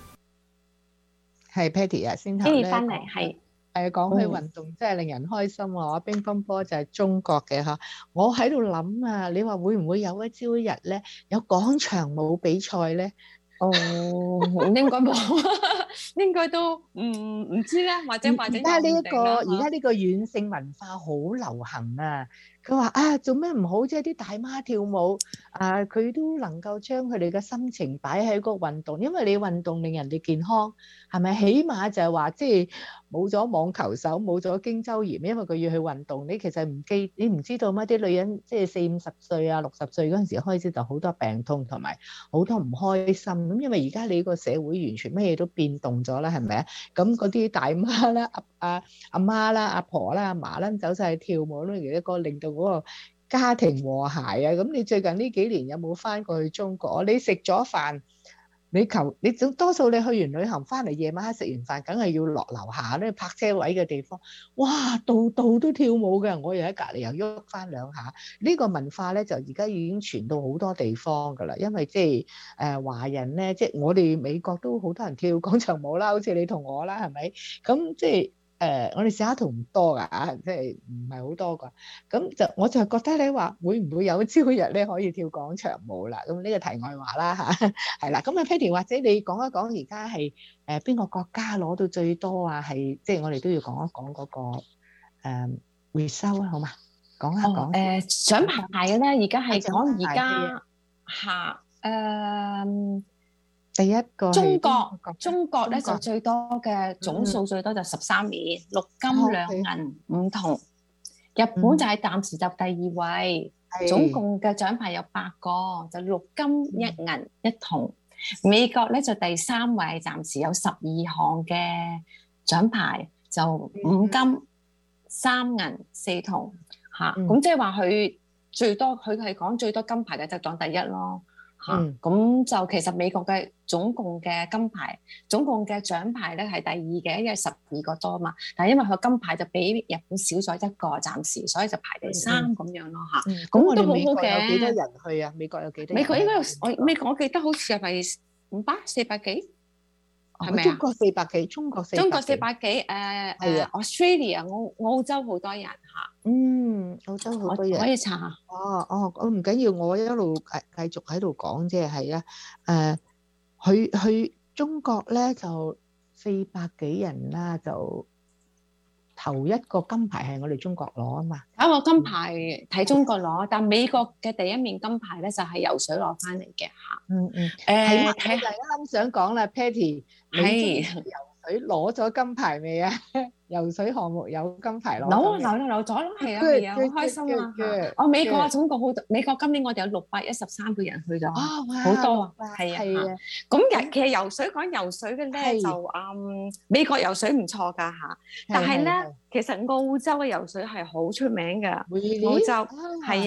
係 Patty 啊，先頭咧， 翻嚟係誒講起運動真係令人開心啊！乒乓波就係中國嘅嚇，我喺度諗啊，你話會唔會有一朝一日咧有廣場舞比賽咧？ 哦，應該冇，應該都唔唔知咧，或者或者而家呢一個而家呢個軟性文化好流行啊！佢話啊，做咩唔好即係啲大媽跳舞啊？佢都能夠將佢哋嘅心情擺喺個運動，因為你運動令人哋健康，係咪？起碼就係話即係冇咗網球手，冇咗荊州炎，因為佢要去運動。你其實唔記，你唔知道乜啲女人即係四五十歲啊、六十歲嗰陣時開始就好多病痛同埋好多唔開心。咁因為而家你個社會完全乜嘢都變動咗啦，係咪啊？咁嗰啲大媽啦、阿阿阿媽啦、阿婆啦、阿嫲啦，走晒去跳舞咯，而一個令到嗰個家庭和諧啊！咁你最近呢幾年有冇翻過去中國？你食咗飯，你求你總多數你去完旅行翻嚟，夜晚黑食完飯，梗係要落樓下咧泊車位嘅地方。哇，度度都跳舞嘅，我又喺隔離又喐翻兩下。呢個文化咧就而家已經傳到好多地方㗎啦。因為即係誒華人咧，即係我哋美國都好多人跳廣場舞啦，好似你同我啦，係咪？咁即係。誒、呃，我哋西雅圖唔多㗎嚇，即係唔係好多㗎。咁就我就覺得你話會唔會有朝日咧可以跳廣場舞啦？咁呢個題外話啦嚇，係啦。咁啊 Patty 或者你講一講而家係誒邊個國家攞到最多啊？係即係我哋都要講一講嗰、那個誒、呃、回收啊，好嘛？講下講。誒、 哦，獎牌嘅咧，而家係講而家下誒。 第一個中國，中國咧就最多嘅總數最多就十三面，六金兩銀五銅。日本就係暫時就第二位，總共嘅獎牌有八個，就六金一銀一銅。美國咧就第三位，暫時有十二項嘅獎牌，就五金三銀四銅嚇。咁即係話佢最多，佢係講最多金牌嘅就講第一咯。嚇、嗯，咁就其實美國嘅總共嘅金牌，總共嘅獎牌咧係第二嘅，因為十二個多嘛。但係因為佢金牌就比日本少咗一個，暫時所以就排第三咁、嗯、樣咯嚇。咁、嗯、都好好嘅。 有幾多人去啊？美國有幾多人？ 美國應該有我美國我記得好似係咪五百四百幾？係咪啊？ 中國四百幾，中國四百幾。 中國四百幾，誒誒 Australia 澳澳洲好多人嚇。 嗯，澳洲好多人。 可以查下。 哦哦，我唔緊要，我一路繼繼續喺度講啫，係啊。誒，去去中國咧就四百幾人啦，就頭一個金牌係我哋中國攞啊嘛。 第一個金牌睇中國攞，但美國嘅第一面金牌咧就係游水攞翻嚟嘅嚇。 嗯嗯。 誒， 睇下啱想講啦 ，Patty，你游水攞咗金牌未啊？游水項目有金牌攞， 攞攞攞咗咯，係啊係啊，好開心啊！哦，美國總共好多，美國今年我哋有六百一十三個人去咗，好多啊，係啊，咁日其實游水講游水嘅咧就嗯美國游水唔錯㗎嚇，但係咧其實澳洲嘅游水係好出名㗎，澳洲係啊。佢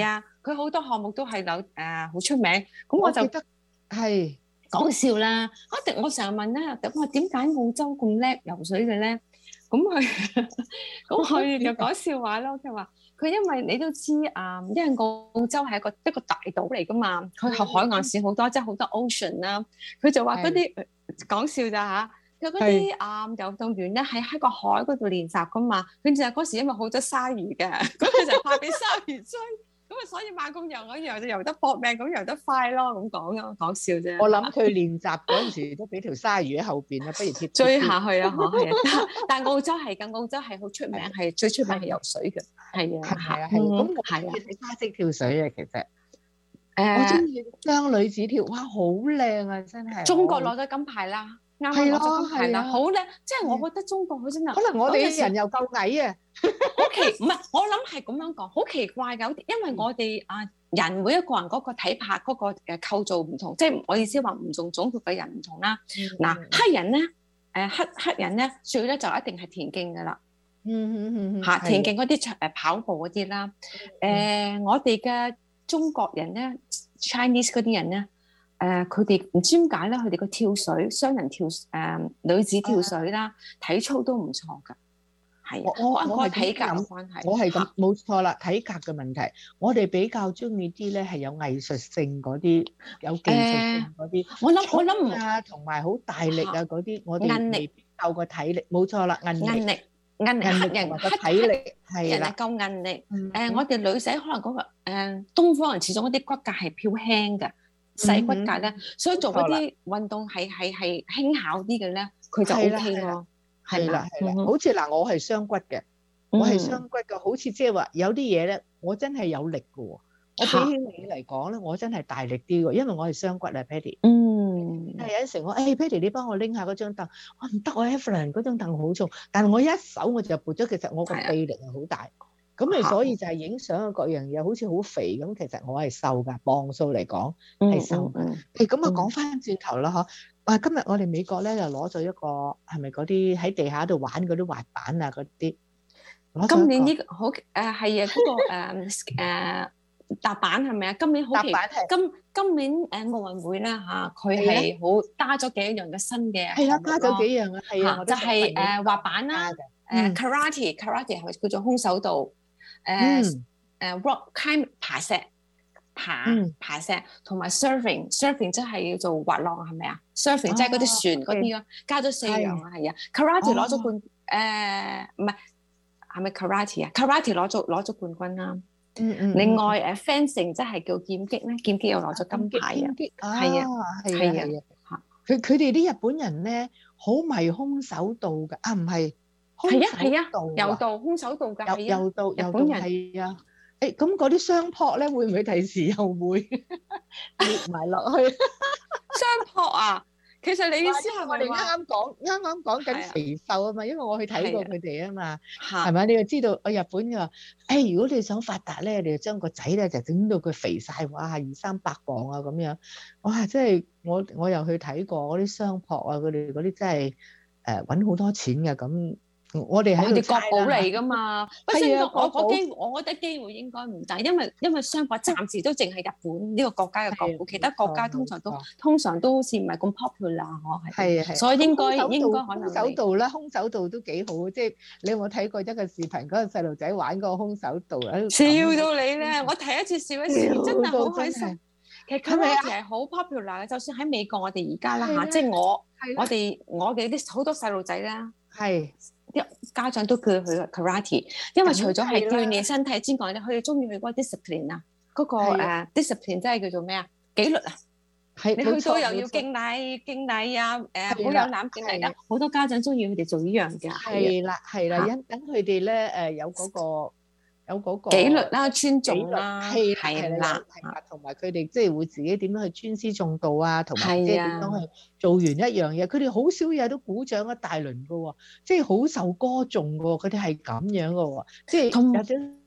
佢好多項目都係有誒好出名。咁我就記得係講笑啦。我我成日問咧，我話點解澳洲咁叻游水嘅咧？咁佢咁佢就講笑話咯。佢話佢因為你都知啊，因為澳洲係一個一個大島嚟噶嘛，佢係海岸線好多，即係好多 ocean 啦。佢就話嗰啲講笑咋嚇，佢嗰啲啊游動員咧係喺個海嗰度練習噶嘛。佢就嗰時因為好多鯊魚嘅，咁佢就怕俾鯊魚追。咁啊，所以猛咁游，我游就游得搏命，咁游得快咯，咁講咯，講笑啫。 我諗佢練習嗰陣時都俾條鯊魚喺後邊啦，不如貼追下去啊！嗬，係啊。但係澳洲係㗎，澳洲係好出名，係最出名係游水嘅。係啊， 係啊，係。咁我係睇花式跳水啊，其實。誒，我中意雙女子跳，哇，好靚啊，真係。 中國攞咗金牌啦。啱啱攞咗金牌啦，好靚！即係我覺得中國好真係， 可能我哋啲人又夠矮啊， 好奇唔係，我諗係咁樣講，好奇怪㗎，因為我哋啊人每一個人嗰個體魄嗰個誒構造唔同，即係我意思話唔同種族嘅人唔同啦。嗱，黑人咧誒黑黑人咧，最咧就一定係田徑㗎啦。 嗯嗯嗯嚇，田徑嗰啲誒跑步嗰啲啦。誒，我哋嘅中國人咧 ，Chinese 嗰啲人咧。誒佢哋唔知點解咧，佢哋個跳水雙人跳誒、呃、女子跳水啦，體操都唔錯㗎，係啊，我我係體格有關係， 我係咁冇錯啦，體格嘅問題，我哋比較中意啲咧係有藝術性嗰啲，有技術性嗰啲、呃， 我諗我諗唔啊，同埋好大力啊嗰啲，我哋未必夠個體力，冇錯啦，韌力，韌力， 韌力， 韌力人個體力係啦， 夠韌力。誒、 嗯呃，我哋女仔可能嗰、那個誒、呃、東方人始終嗰啲骨骼係飄輕嘅。細骨骼咧，所以做嗰啲運動係係係輕巧啲嘅咧，佢就 O K 咯。 係啦係啦，好似嗱，我係雙骨嘅，我係雙骨嘅，好似即係話有啲嘢咧，我真係有力嘅喎。我比起你嚟講咧，我真係大力啲喎，因為我係雙骨啊 ，Patty。嗯。係有陣時我誒 Patty，你幫我拎下嗰張凳，我唔得，我 Evelyn 嗰張凳好重，但係我一手我就撥咗，其實我個臂力係好大。咁咪所以就係影相嘅各樣嘢，好似好肥咁，其實我係瘦㗎，磅數嚟講係瘦。誒咁啊，講翻轉頭啦，嗬！啊，今日我哋美國咧就攞咗一個係咪嗰啲喺地下度玩嗰啲滑板啊嗰啲？ 今年呢個好誒係啊，嗰個誒誒踏板係咪啊？今年好奇今今年誒奧運會啦嚇，佢係好加咗幾樣嘅新嘅係啦，加咗幾樣啊，係啊， 就係誒滑板啦，誒 karate karate 係咪叫做空手道？誒誒 rock climb 爬石爬爬石，同埋 surfing surfing 即係要做滑浪係咪啊 ？surfing 即係嗰啲船嗰啲咯，加咗四樣啊，係啊。karate 攞咗冠誒唔係係咪 karate 啊 ？karate 攞咗攞咗冠軍啦。嗯嗯。另外誒 fencing 即係叫劍擊咧，劍擊又攞咗金牌啊。係啊係啊嚇！ 佢佢哋啲日本人咧好迷空手道㗎啊，唔係。 係啊係啊，柔道空手道㗎，係啊， 柔道柔道係啊。誒咁嗰啲雙撲咧，會唔會第時又會跌埋落去？ 雙撲啊，其實你意思係我哋啱啱講啱啱講緊肥瘦啊嘛，因為我去睇過佢哋啊嘛，係咪？你就知道我日本就話，誒如果你想發達咧，你就將個仔咧就整到佢肥晒，哇二三百磅啊咁樣，哇！即係我我又去睇過嗰啲雙撲啊，佢哋嗰啲真係誒揾好多錢㗎咁。我哋喺度國寶嚟㗎嘛，不過我我機我覺得機會應該唔大，因為因為雙撲暫時都淨係日本呢個國家嘅國寶，其他國家通常都通常都好似唔係咁 popular 嗬，係係，所以應該應該可能空手道啦，空手道都幾好，即係你有冇睇過一個視頻，嗰個細路仔玩嗰個空手道喺度笑到你咧，我睇一次笑一次，真係好開心。其實佢哋係好 popular 嘅，就算喺美國我哋而家啦嚇，即係我我哋我哋啲好多細路仔啦，係。啲家長都叫佢去 karate， 因為除咗係鍛鍊身體之外咧，佢哋中意去嗰個 discipline 啊，嗰個誒 discipline 即係叫做咩啊？紀律啊，係你去到又要敬禮敬禮啊，誒好有膽敬禮啊，好多家長中意佢哋做呢樣嘅。 係啦係啦，因等佢哋咧誒有嗰個有嗰個紀律啦、尊重啦，係啦， 同埋佢哋即係會自己點樣去尊師重道啊，同埋即係點樣去做完一樣嘢，佢哋好少嘢都鼓掌一大輪㗎喎，即係好受歌頌㗎喎，佢哋係咁樣㗎喎，即係有啲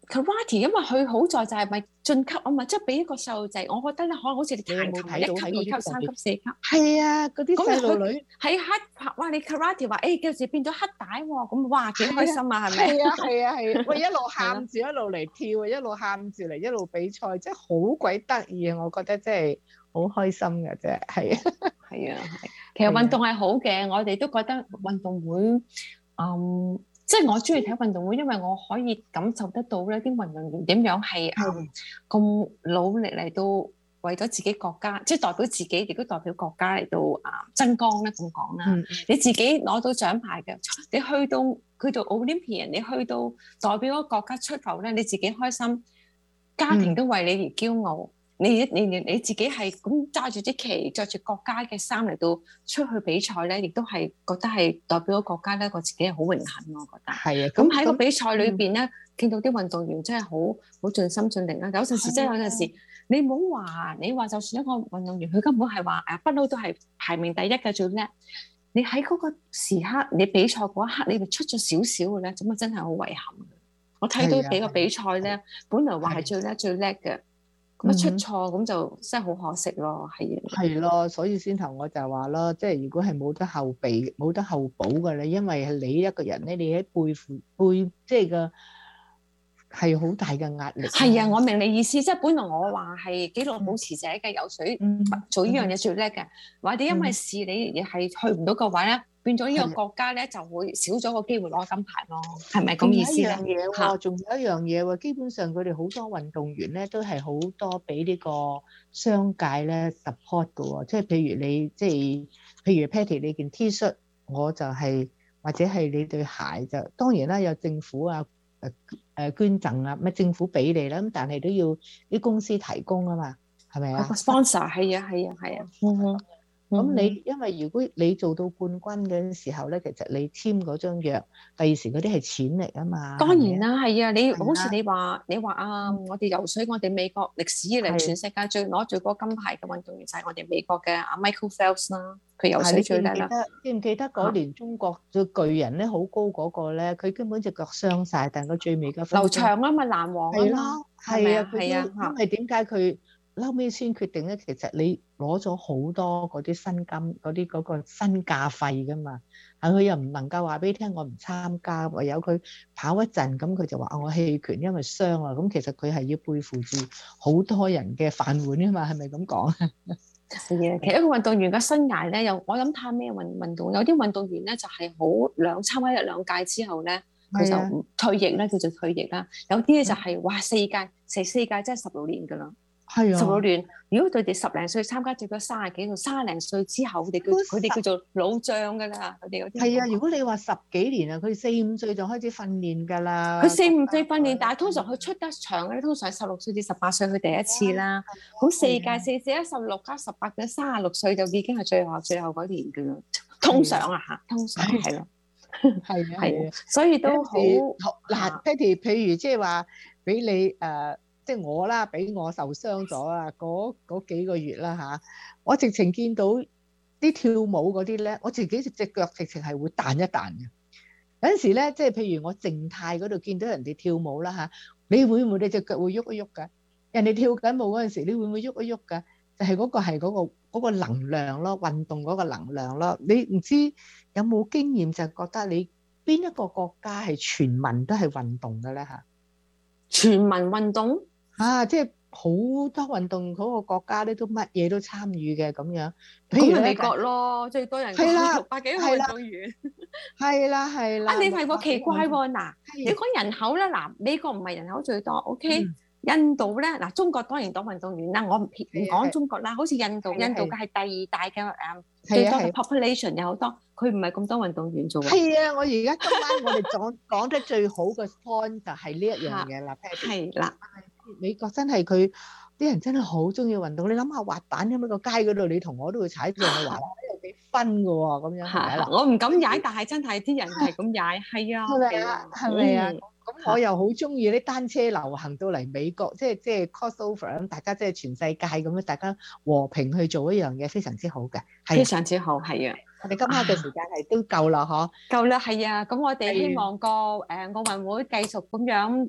karate，因為佢好在就係咪晉級啊嘛，即係俾一個細路仔，我覺得咧可能好似你彈琴一級、二級、三級、四級， 係啊，嗰啲細路女喺黑哇，你 karate 話誒，幾時變咗黑帶喎？咁哇幾開心啊，係咪？ 係啊係啊係啊，喂一路喊住一路嚟跳啊，一路喊住嚟一路比賽，真係好鬼得意啊！我覺得真係好開心嘅啫，係啊係啊係。其實運動係好嘅，我哋都覺得運動會嗯。即係我中意睇運動會，因為我可以感受得到咧啲運動員點樣係咁努力嚟到為咗自己國家，即係代表自己，亦都代表國家嚟到啊爭光咧咁講啦。你自己攞到獎牌嘅，你去到去到 Olympian， 你去到代表個國家出頭咧，你自己開心，家庭都為你而驕傲。嗯你你你你自己係咁揸住啲旗，着住國家嘅衫嚟到出去比賽咧，亦都係覺得係代表咗國家咧，我自己係好榮幸，我覺得。 係啊， 咁喺個比賽裏邊咧，嗯、見到啲運動員真係好好盡心盡力啦。有陣時真係有陣時，你唔好話你話，就算一個運動員，佢根本係話誒不嬲都係排名第一嘅最叻。你喺嗰個時刻，你比賽嗰一刻，你哋出咗少少嘅咧，咁啊真係好遺憾。我睇到幾個比賽咧，本來話係最叻最叻嘅。咁出錯咁就真係好可惜咯，係係咯，所以先頭我就話咯，即係如果係冇得後備、冇得後補嘅咧，因為係你一個人咧，你喺背負背，即係個係好大嘅壓力。 係啊，我明你意思，即係本來我話係紀錄保持者嘅游水、嗯、做呢樣嘢最叻嘅，或者因為事你係去唔到嘅話咧。變咗呢個國家咧，就會少咗個機會攞金牌咯，係咪咁意思咧？ 仲有一樣嘢喎，仲有一樣嘢喎，基本上佢哋好多運動員咧，都係好多俾呢個商界咧 support 嘅喎，即係譬如你即係譬如 Patty 你件 T 恤，我就係或者係你對鞋就當然啦，有政府啊誒誒捐贈啊，咩政府俾你啦，咁但係都要啲公司提供啊嘛，係咪啊？ 個 sponsor 係啊係啊係啊，嗯哼。 咁你因為如果你做到冠軍嘅時候咧，其實你簽嗰張約，第二時嗰啲係錢嚟啊嘛。 當然啦，係啊，你好似你話你話啊，我哋游水，我哋美國歷史以嚟全世界最攞最高金牌嘅運動員就係我哋美國嘅阿 Michael Phelps 啦，佢游水最叻啦。 記唔記得嗰年中國嘅巨人咧，好高嗰個咧，佢根本隻腳傷晒，但係佢最尾嘅劉翔啊嘛，籃王啊嘛， 係啊係啊，因為點解佢後尾先決定咧？其實你攞咗好多嗰啲薪金、嗰啲嗰個身價費噶嘛，係佢又唔能夠話俾你聽，我唔參加，唯有佢跑一陣，咁佢就話我棄權，因為傷啊。咁其實佢係要背負住好多人嘅飯碗噶嘛，係咪咁講？係啊， 其實一個運動員嘅生涯咧，又我諗睇咩運運動，有啲運動員咧就係好兩參加一兩屆之後咧，佢就退役咧，叫做退役啦。有啲咧就係哇四屆，四四屆即係十六年噶啦。係啊，十六年。如果佢哋十零歲參加，至到三十幾到三十零歲之後，佢哋叫佢哋叫做老將㗎啦。佢哋嗰啲係啊。如果你話十幾年啊，佢四五歲就開始訓練㗎啦。 佢四五歲訓練，但係通常佢出得場咧，通常十六歲至十八歲佢第一次啦。咁四屆四四一十六加十八嘅三十六歲就已經係最後最後嗰年㗎啦。通常啊嚇，通常係咯， 係啊係啊， 所以都好嗱 Patty，譬如即係話俾你誒。即係我啦，俾我受傷咗啊！嗰嗰幾個月啦嚇，我直情見到啲跳舞嗰啲咧，我自己隻腳直情係會彈一彈嘅。有陣時咧，即係譬如我靜態嗰度見到人哋跳舞啦嚇，你會唔會你隻腳會喐一喐㗎？人哋跳緊舞嗰陣時，你會唔會喐一喐㗎？就係嗰個係嗰個嗰個能量咯，運動嗰個能量咯。你唔知有冇經驗就覺得你邊一個國家係全民都係運動嘅咧嚇？ 全民運動？ 啊，即係好多運動嗰個國家咧，都乜嘢都參與嘅咁樣。 譬如美國咯，最多人係啦，百幾個運動員。係啦係啦。 啊，你係喎奇怪喎嗱，你講人口咧嗱，美國唔係人口最多 ，OK？印度咧嗱，中國當然多運動員啦，我唔唔講中國啦，好似印度，印度嘅係第二大嘅誒最多嘅 population 有好多，佢唔係咁多運動員做喎。 係啊，我而家今晚我哋講講得最好嘅 point 就係呢一樣嘢啦。 係啦。 美國真係佢啲人真係好中意運動，你諗下滑板咁喺個街嗰度，你同我都會踩上去滑，有幾分㗎喎，咁樣係咪啦？ 我唔敢踩，但係真係啲人係咁踩，係啊， 係咪啊？係咪啊？咁我又好中意啲單車流行到嚟美國，即係即係 crossover 咁，大家即係全世界咁樣，大家和平去做一樣嘢，非常之好嘅， 非常之好，係啊！ 我哋今晚嘅時間係都夠啦，嗬？ 夠啦，係啊！咁我哋希望個誒奧運會繼續咁樣。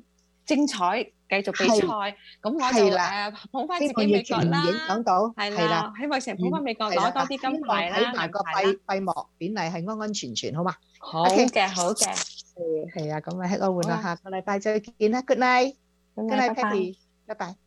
精彩，繼續比賽。咁我就誒捧翻自己美國啦， 影響到係啦，希望成捧翻美國攞多啲金牌啦。 睇埋個閉閉幕典禮係安安全全，好嘛？ 好嘅，好嘅。 係係啊，咁啊，吃個碗啦，下個禮拜再見啦，Good night，Good night，Patty，拜拜。